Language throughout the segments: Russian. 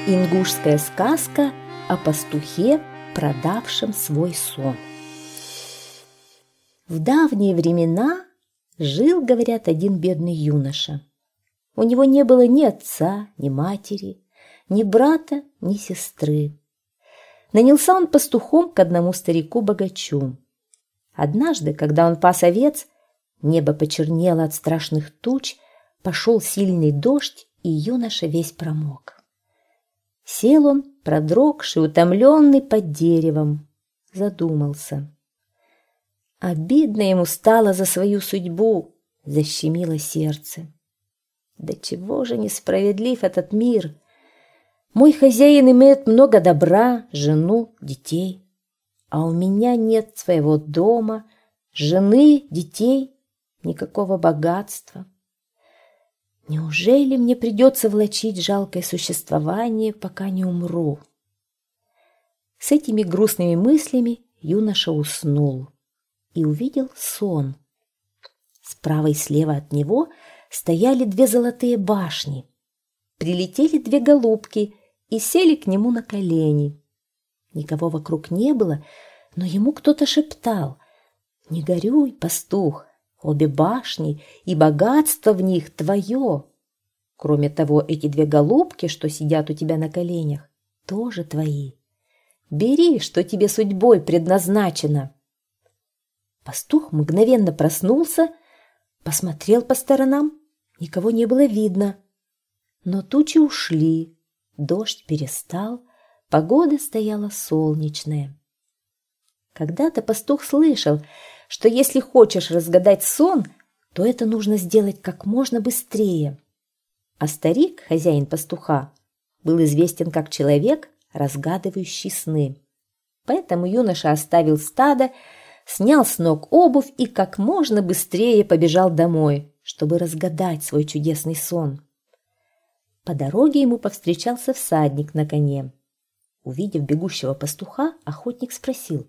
Ингушская сказка о пастухе, продавшем свой сон. В давние времена жил, говорят, один бедный юноша. У него не было ни отца, ни матери, ни брата, ни сестры. Нанялся он пастухом к одному старику-богачу. Однажды, когда он пас овец, небо почернело от страшных туч, пошел сильный дождь, и юноша весь промок. Сел он, продрогший, утомленный, под деревом, задумался. Обидно ему стало за свою судьбу, защемило сердце. Да чего же несправедлив этот мир! Мой хозяин имеет много добра, жену, детей, а у меня нет своего дома, жены, детей, никакого богатства. Неужели мне придется влачить жалкое существование, пока не умру? С этими грустными мыслями юноша уснул и увидел сон. Справа и слева от него стояли две золотые башни. Прилетели две голубки и сели к нему на колени. Никого вокруг не было, но ему кто-то шептал: «Не горюй, пастух, обе башни и богатство в них твое. Кроме того, эти две голубки, что сидят у тебя на коленях, тоже твои. Бери, что тебе судьбой предназначено». Пастух мгновенно проснулся, посмотрел по сторонам, никого не было видно. Но тучи ушли, дождь перестал, погода стояла солнечная. Когда-то пастух слышал, что если хочешь разгадать сон, то это нужно сделать как можно быстрее. А старик, хозяин пастуха, был известен как человек, разгадывающий сны. Поэтому юноша оставил стадо, снял с ног обувь и как можно быстрее побежал домой, чтобы разгадать свой чудесный сон. По дороге ему повстречался всадник на коне. Увидев бегущего пастуха, охотник спросил: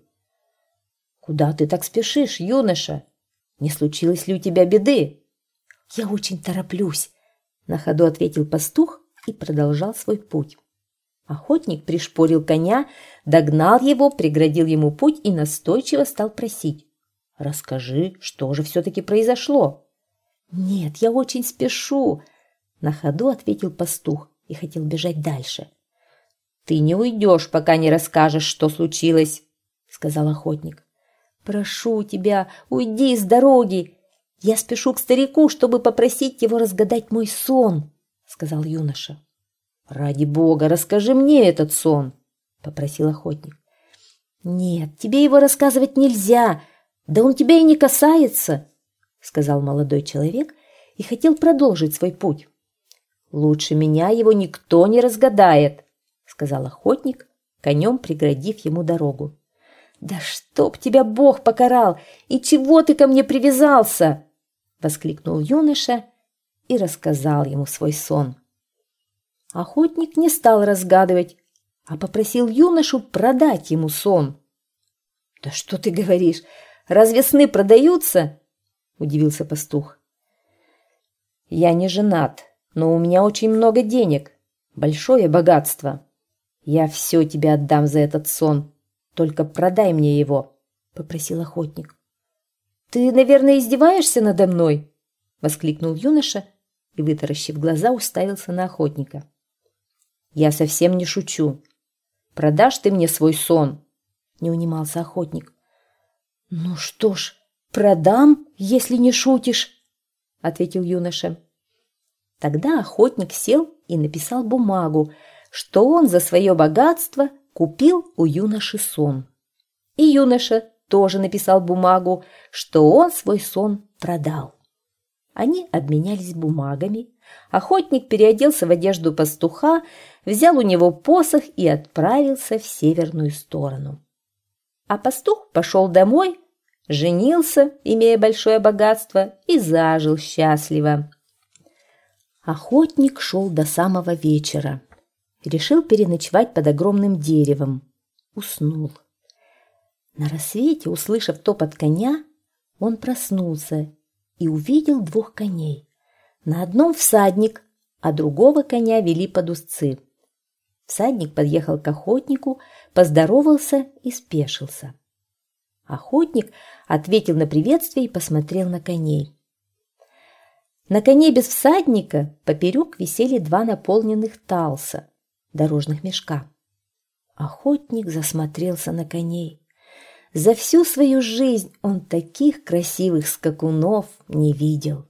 «Куда ты так спешишь, юноша? Не случилось ли у тебя беды?» «Я очень тороплюсь», — на ходу ответил пастух и продолжал свой путь. Охотник пришпорил коня, догнал его, преградил ему путь и настойчиво стал просить: «Расскажи, что же все-таки произошло?» «Нет, я очень спешу», — на ходу ответил пастух и хотел бежать дальше. «Ты не уйдешь, пока не расскажешь, что случилось», — сказал охотник. «Прошу тебя, уйди с дороги. Я спешу к старику, чтобы попросить его разгадать мой сон», — сказал юноша. «Ради бога, расскажи мне этот сон», — попросил охотник. «Нет, тебе его рассказывать нельзя, да он тебя и не касается», — сказал молодой человек и хотел продолжить свой путь. «Лучше меня его никто не разгадает», — сказал охотник, конем преградив ему дорогу. «Да чтоб тебя Бог покарал! И чего ты ко мне привязался?» — воскликнул юноша и рассказал ему свой сон. Охотник не стал разгадывать, а попросил юношу продать ему сон. «Да что ты говоришь? Разве сны продаются?» — удивился пастух. «Я не женат, но у меня очень много денег, большое богатство. Я все тебе отдам за этот сон. Только продай мне его», — попросил охотник. «Ты, наверное, издеваешься надо мной?» — воскликнул юноша и, вытаращив глаза, уставился на охотника. «Я совсем не шучу. Продашь ты мне свой сон?» — не унимался охотник. «Ну что ж, продам, если не шутишь», — ответил юноша. Тогда охотник сел и написал бумагу, что он за свое богатство купил у юноши сон. И юноша тоже написал бумагу, что он свой сон продал. Они обменялись бумагами. Охотник переоделся в одежду пастуха, взял у него посох и отправился в северную сторону. А пастух пошел домой, женился, имея большое богатство, и зажил счастливо. Охотник шел до самого вечера. Решил переночевать под огромным деревом. Уснул. На рассвете, услышав топот коня, он проснулся и увидел двух коней. На одном всадник, а другого коня вели под узцы. Всадник подъехал к охотнику, поздоровался и спешился. Охотник ответил на приветствие и посмотрел на коней. На коне без всадника поперек висели 2 наполненных талса, дорожных мешка. Охотник засмотрелся на коней. За всю свою жизнь он таких красивых скакунов не видел.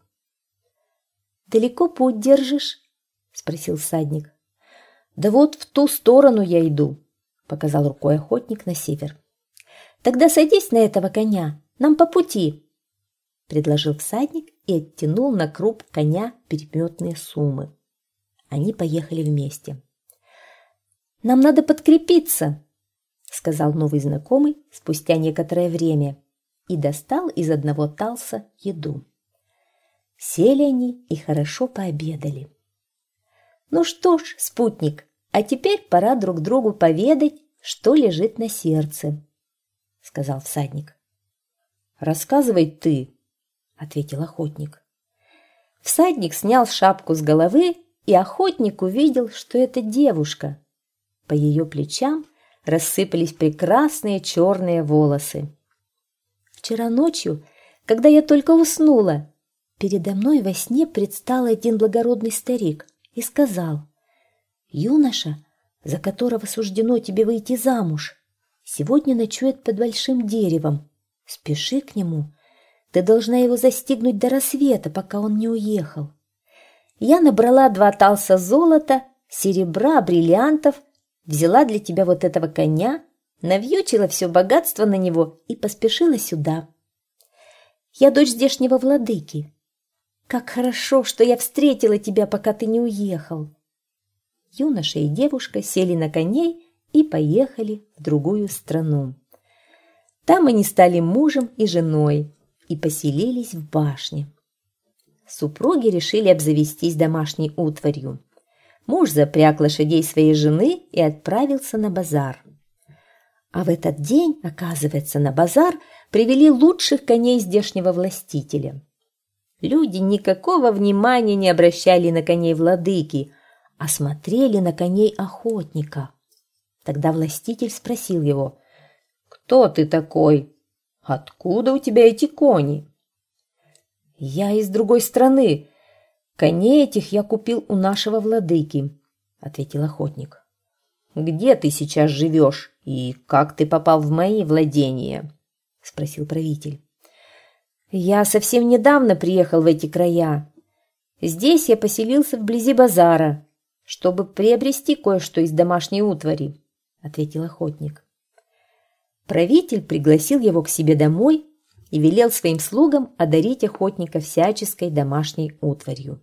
«Далеко путь держишь?» — спросил всадник. «Да вот в ту сторону я иду», — показал рукой охотник на север. «Тогда садись на этого коня, нам по пути», — предложил всадник и оттянул на круп коня переметные суммы. Они поехали вместе. «Нам надо подкрепиться», — сказал новый знакомый спустя некоторое время и достал из одного талса еду. Сели они и хорошо пообедали. «Ну что ж, спутник, а теперь пора друг другу поведать, что лежит на сердце», — сказал всадник. «Рассказывай ты», — ответил охотник. Всадник снял шапку с головы, и охотник увидел, что это девушка. По ее плечам рассыпались прекрасные черные волосы. «Вчера ночью, когда я только уснула, передо мной во сне предстал один благородный старик и сказал: «Юноша, за которого суждено тебе выйти замуж, сегодня ночует под большим деревом. Спеши к нему. Ты должна его застигнуть до рассвета, пока он не уехал». Я набрала 2 талса золота, серебра, бриллиантов, взяла для тебя вот этого коня, навьючила все богатство на него и поспешила сюда. Я дочь здешнего владыки. Как хорошо, что я встретила тебя, пока ты не уехал. Юноша и девушка сели на коней и поехали в другую страну. Там они стали мужем и женой и поселились в башне. Супруги решили обзавестись домашней утварью. Муж запряг лошадей своей жены и отправился на базар. А в этот день, оказывается, на базар привели лучших коней здешнего властителя. Люди никакого внимания не обращали на коней владыки, а смотрели на коней охотника. Тогда властитель спросил его: «Кто ты такой? Откуда у тебя эти кони?» «Я из другой страны. Коней этих я купил у нашего владыки», — ответил охотник. «Где ты сейчас живешь и как ты попал в мои владения?» — спросил правитель. «Я совсем недавно приехал в эти края. Здесь я поселился вблизи базара, чтобы приобрести кое-что из домашней утвари», — ответил охотник. Правитель пригласил его к себе домой и велел своим слугам одарить охотника всяческой домашней утварью.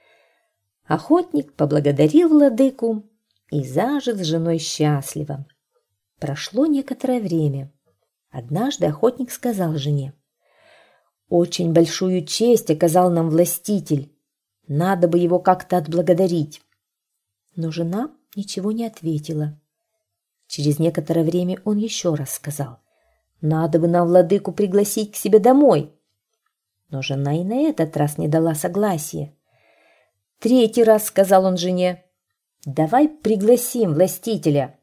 Охотник поблагодарил владыку и зажил с женой счастливо. Прошло некоторое время. Однажды охотник сказал жене: «Очень большую честь оказал нам властитель. Надо бы его как-то отблагодарить». Но жена ничего не ответила. Через некоторое время он еще раз сказал: «Надо бы нам владыку пригласить к себе домой». Но жена и на этот раз не дала согласия. 3-й раз сказал он жене: «Давай пригласим властителя».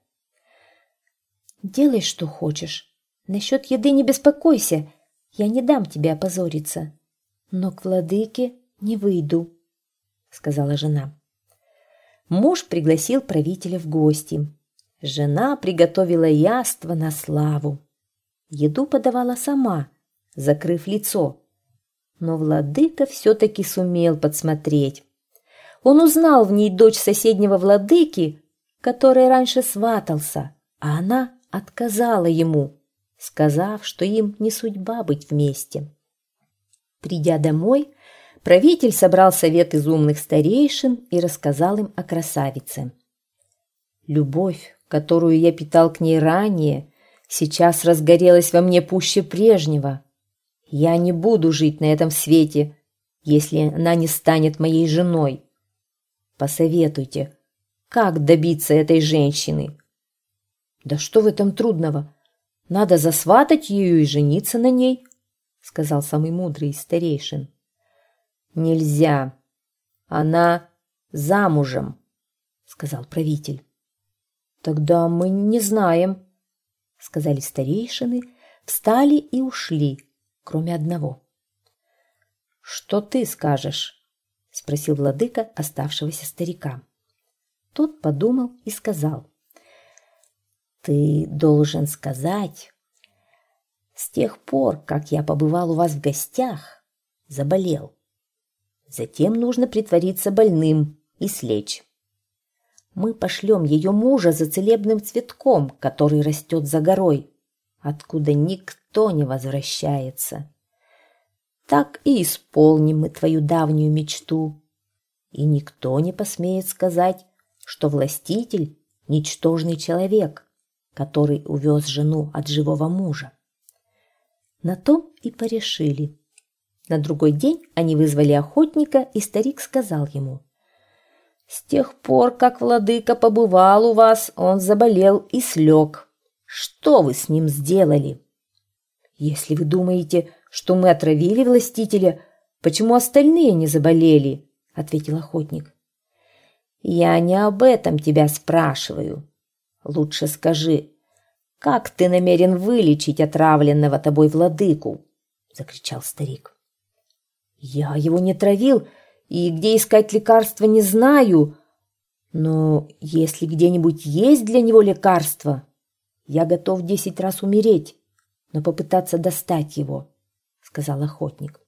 «Делай, что хочешь. Насчет еды не беспокойся. Я не дам тебе опозориться. Но к владыке не выйду», — сказала жена. Муж пригласил правителя в гости. Жена приготовила яство на славу. Еду подавала сама, закрыв лицо. Но владыка все-таки сумел подсмотреть. Он узнал в ней дочь соседнего владыки, который раньше сватался, а она отказала ему, сказав, что им не судьба быть вместе. Придя домой, правитель собрал совет из умных старейшин и рассказал им о красавице. «Любовь, которую я питал к ней ранее, сейчас разгорелась во мне пуще прежнего. Я не буду жить на этом свете, если она не станет моей женой. Посоветуйте, как добиться этой женщины?» «Да что в этом трудного? Надо засватать ее и жениться на ней», — сказал самый мудрый из старейшин. «Нельзя. Она замужем», — сказал правитель. Тогда мы не знаем, сказали старейшины, встали и ушли, кроме одного. Что ты скажешь? Спросил владыка оставшегося старика. Тот подумал и сказал: ты должен сказать: с тех пор, как я побывал у вас в гостях, заболел. Затем нужно притвориться больным и слечь. Мы пошлем ее мужа за целебным цветком, который растет за горой, откуда никто не возвращается. Так и исполним мы твою давнюю мечту, и никто не посмеет сказать, что властитель – ничтожный человек, который увез жену от живого мужа. На том и порешили. На другой день они вызвали охотника, и старик сказал ему: «С тех пор, как владыка побывал у вас, он заболел и слег. Что вы с ним сделали?» «Если вы думаете, что мы отравили властителя, почему остальные не заболели?» – ответил охотник. «Я не об этом тебя спрашиваю. Лучше скажи, как ты намерен вылечить отравленного тобой владыку?» – закричал старик. «Я его не травил, и где искать лекарства не знаю. Но если где-нибудь есть для него лекарство, я готов 10 раз умереть, но попытаться достать его», — сказал охотник.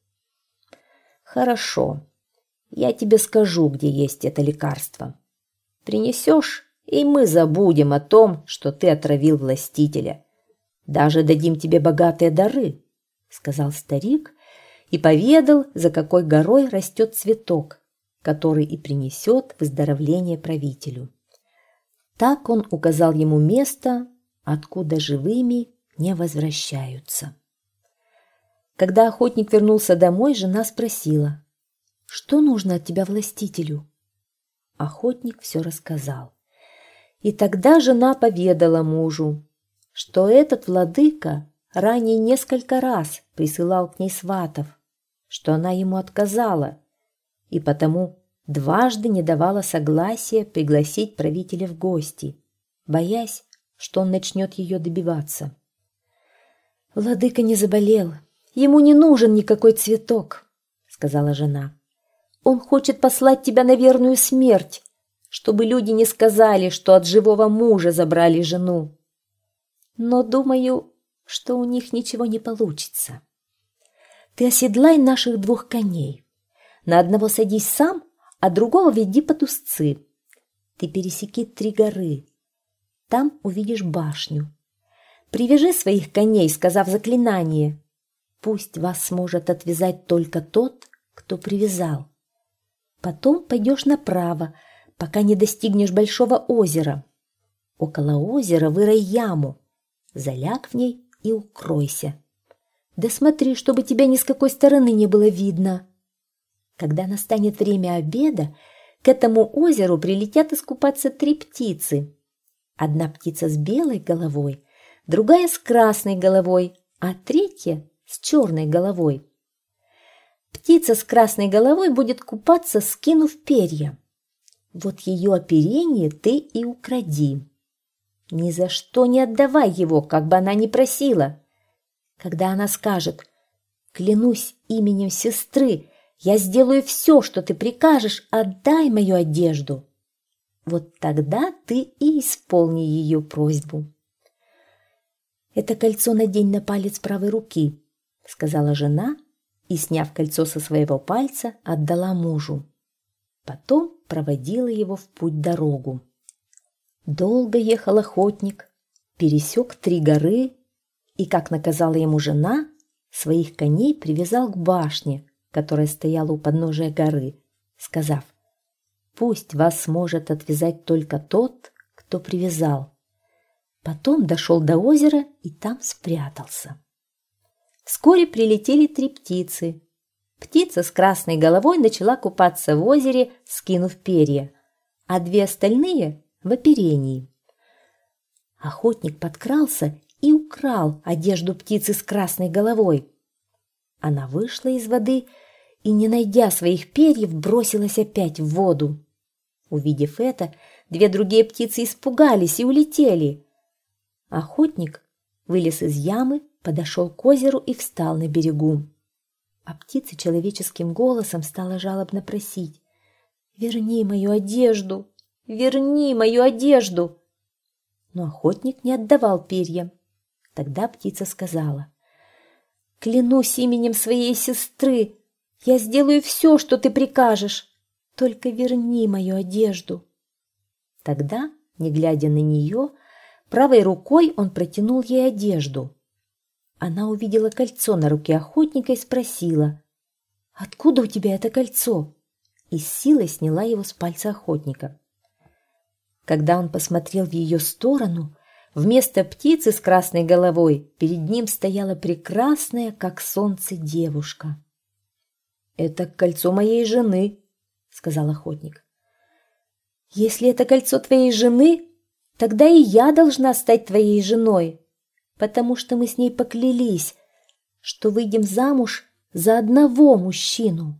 «Хорошо, я тебе скажу, где есть это лекарство. Принесешь, и мы забудем о том, что ты отравил властителя. Даже дадим тебе богатые дары», — сказал старик, и поведал, за какой горой растет цветок, который и принесет выздоровление правителю. Так он указал ему место, откуда живыми не возвращаются. Когда охотник вернулся домой, жена спросила: «Что нужно от тебя властителю?» Охотник все рассказал. И тогда жена поведала мужу, что этот владыка ранее несколько раз присылал к ней сватов, что она ему отказала, и потому дважды не давала согласия пригласить правителя в гости, боясь, что он начнет ее добиваться. «Владыка не заболел, ему не нужен никакой цветок», — сказала жена. «Он хочет послать тебя на верную смерть, чтобы люди не сказали, что от живого мужа забрали жену. Но думаю, что у них ничего не получится. Ты оседлай наших 2 коней. На одного садись сам, а другого веди под узцы. Ты пересеки 3 горы. Там увидишь башню. Привяжи своих коней, сказав заклинание. Пусть вас сможет отвязать только тот, кто привязал. Потом пойдешь направо, пока не достигнешь большого озера. Около озера вырой яму, заляг в ней и укройся. Да смотри, чтобы тебя ни с какой стороны не было видно. Когда настанет время обеда, к этому озеру прилетят искупаться 3 птицы. Одна птица с белой головой, другая с красной головой, а третья с черной головой. Птица с красной головой будет купаться, скинув перья. Вот ее оперение ты и укради. Ни за что не отдавай его, как бы она ни просила. Когда она скажет: «Клянусь именем сестры, я сделаю все, что ты прикажешь, отдай мою одежду», вот тогда ты и исполни ее просьбу. «Это кольцо надень на палец правой руки», — сказала жена, и, сняв кольцо со своего пальца, отдала мужу. Потом проводила его в путь-дорогу. Долго ехал охотник, пересек 3 горы, и, как наказала ему жена, своих коней привязал к башне, которая стояла у подножия горы, сказав: «Пусть вас сможет отвязать только тот, кто привязал». Потом дошел до озера и там спрятался. Вскоре прилетели 3 птицы. Птица с красной головой начала купаться в озере, скинув перья, а 2 остальные — в оперении. Охотник подкрался и украл одежду птицы с красной головой. Она вышла из воды и, не найдя своих перьев, бросилась опять в воду. Увидев это, 2 другие птицы испугались и улетели. Охотник вылез из ямы, подошел к озеру и встал на берегу. А птица человеческим голосом стала жалобно просить: «Верни мою одежду! Верни мою одежду!» Но охотник не отдавал перья. Тогда птица сказала: «Клянусь именем своей сестры, я сделаю все, что ты прикажешь, только верни мою одежду». Тогда, не глядя на нее, правой рукой он протянул ей одежду. Она увидела кольцо на руке охотника и спросила: «Откуда у тебя это кольцо?» И с силой сняла его с пальца охотника. Когда он посмотрел в ее сторону, вместо птицы с красной головой перед ним стояла прекрасная, как солнце, девушка. «Это кольцо моей жены», — сказал охотник. «Если это кольцо твоей жены, тогда и я должна стать твоей женой, потому что мы с ней поклялись, что выйдем замуж за одного мужчину.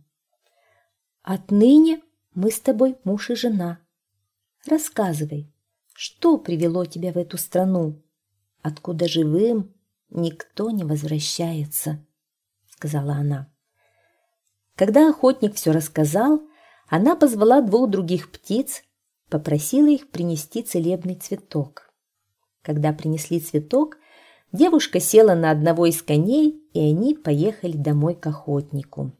Отныне мы с тобой муж и жена. Рассказывай, что привело тебя в эту страну, откуда живым никто не возвращается», — сказала она. Когда охотник все рассказал, она позвала 2 других птиц, попросила их принести целебный цветок. Когда принесли цветок, девушка села на одного из коней, и они поехали домой к охотнику.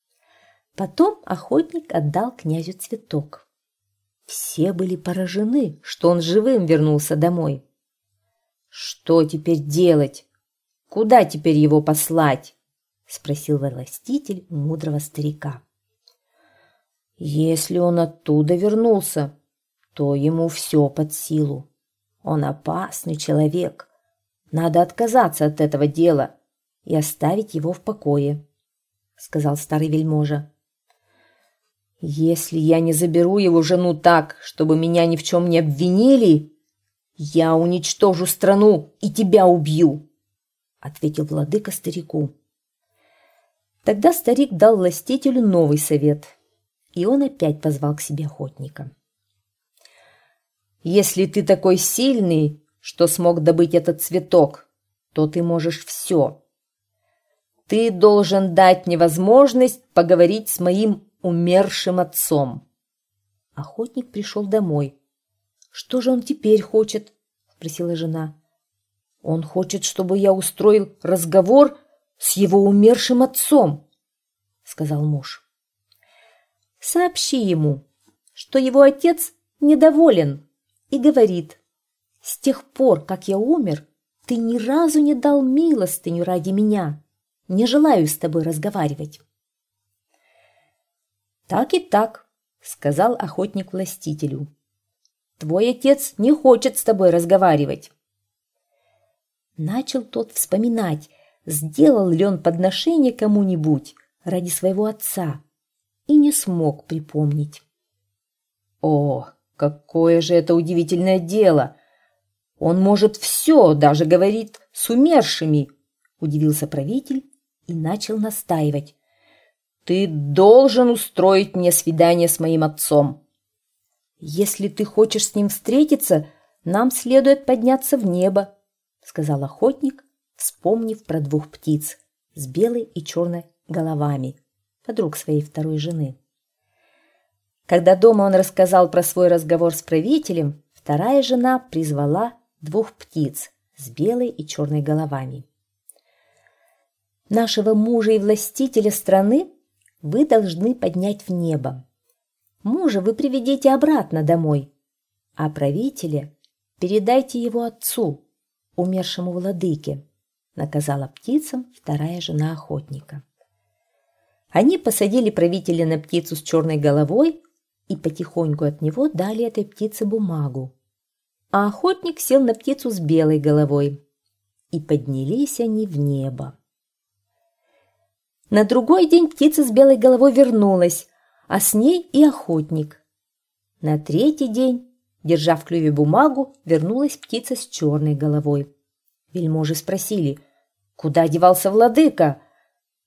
Потом охотник отдал князю цветок. Все были поражены, что он живым вернулся домой. «Что теперь делать? Куда теперь его послать?» — спросил властитель у мудрого старика. «Если он оттуда вернулся, то ему все под силу. Он опасный человек. Надо отказаться от этого дела и оставить его в покое», — сказал старый вельможа. «Если я не заберу его жену так, чтобы меня ни в чем не обвинили, я уничтожу страну и тебя убью», — ответил владыка старику. Тогда старик дал властителю новый совет, и он опять позвал к себе охотника. «Если ты такой сильный, что смог добыть этот цветок, то ты можешь все. Ты должен дать мне возможность поговорить с моим умершим отцом». Охотник пришел домой. «Что же он теперь хочет?» — спросила жена. «Он хочет, чтобы я устроил разговор с его умершим отцом», — сказал муж. «Сообщи ему, что его отец недоволен и говорит: с тех пор, как я умер, ты ни разу не дал милостыню ради меня. Не желаю с тобой разговаривать». «Так и так», — сказал охотник властителю. «Твой отец не хочет с тобой разговаривать». Начал тот вспоминать, сделал ли он подношение кому-нибудь ради своего отца, и не смог припомнить. «О, какое же это удивительное дело! Он может все, даже говорит с умершими», — удивился правитель и начал настаивать. «Ты должен устроить мне свидание с моим отцом. Если ты хочешь с ним встретиться, нам следует подняться в небо», — сказал охотник, вспомнив про 2 птиц с белой и черной головами, подруг своей второй жены. Когда дома он рассказал про свой разговор с правителем, вторая жена призвала 2 птиц с белой и черной головами. «Нашего мужа и властителя страны вы должны поднять в небо. Мужа вы приведите обратно домой, а правителя передайте его отцу, умершему владыке», — наказала птицам вторая жена охотника. Они посадили правителя на птицу с черной головой и потихоньку от него дали этой птице бумагу. А охотник сел на птицу с белой головой, и поднялись они в небо. На другой день птица с белой головой вернулась, а с ней и охотник. На 3-й день, держа в клюве бумагу, вернулась птица с черной головой. Вельможи спросили: «Куда девался владыка?»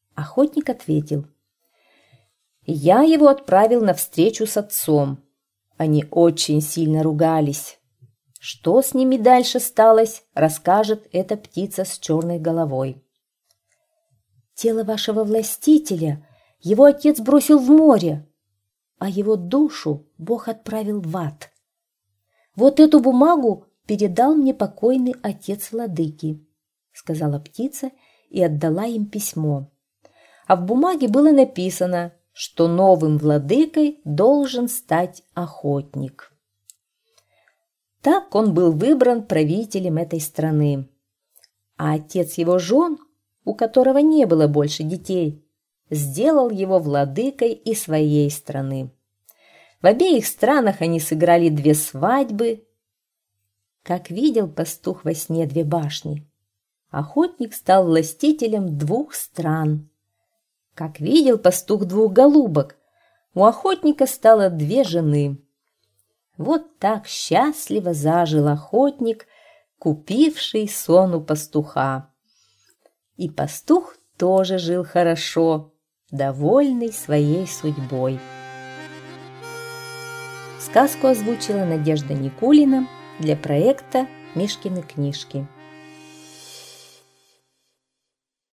Охотник ответил: «Я его отправил на встречу с отцом. Они очень сильно ругались. Что с ними дальше сталось, расскажет эта птица с черной головой. Тело вашего властителя его отец бросил в море, а его душу Бог отправил в ад. Вот эту бумагу передал мне покойный отец владыки, сказала птица и отдала им письмо. А в бумаге было написано, что новым владыкой должен стать охотник. Так он был выбран правителем этой страны. А отец его жен, у которого не было больше детей, сделал его владыкой и своей страны. В обеих странах они сыграли 2 свадьбы. Как видел пастух во сне 2 башни, охотник стал властителем 2 стран. Как видел пастух 2 голубок, у охотника стало 2 жены. Вот так счастливо зажил охотник, купивший сон у пастуха. И пастух тоже жил хорошо, довольный своей судьбой. Сказку озвучила Надежда Никулина для проекта «Мишкины книжки».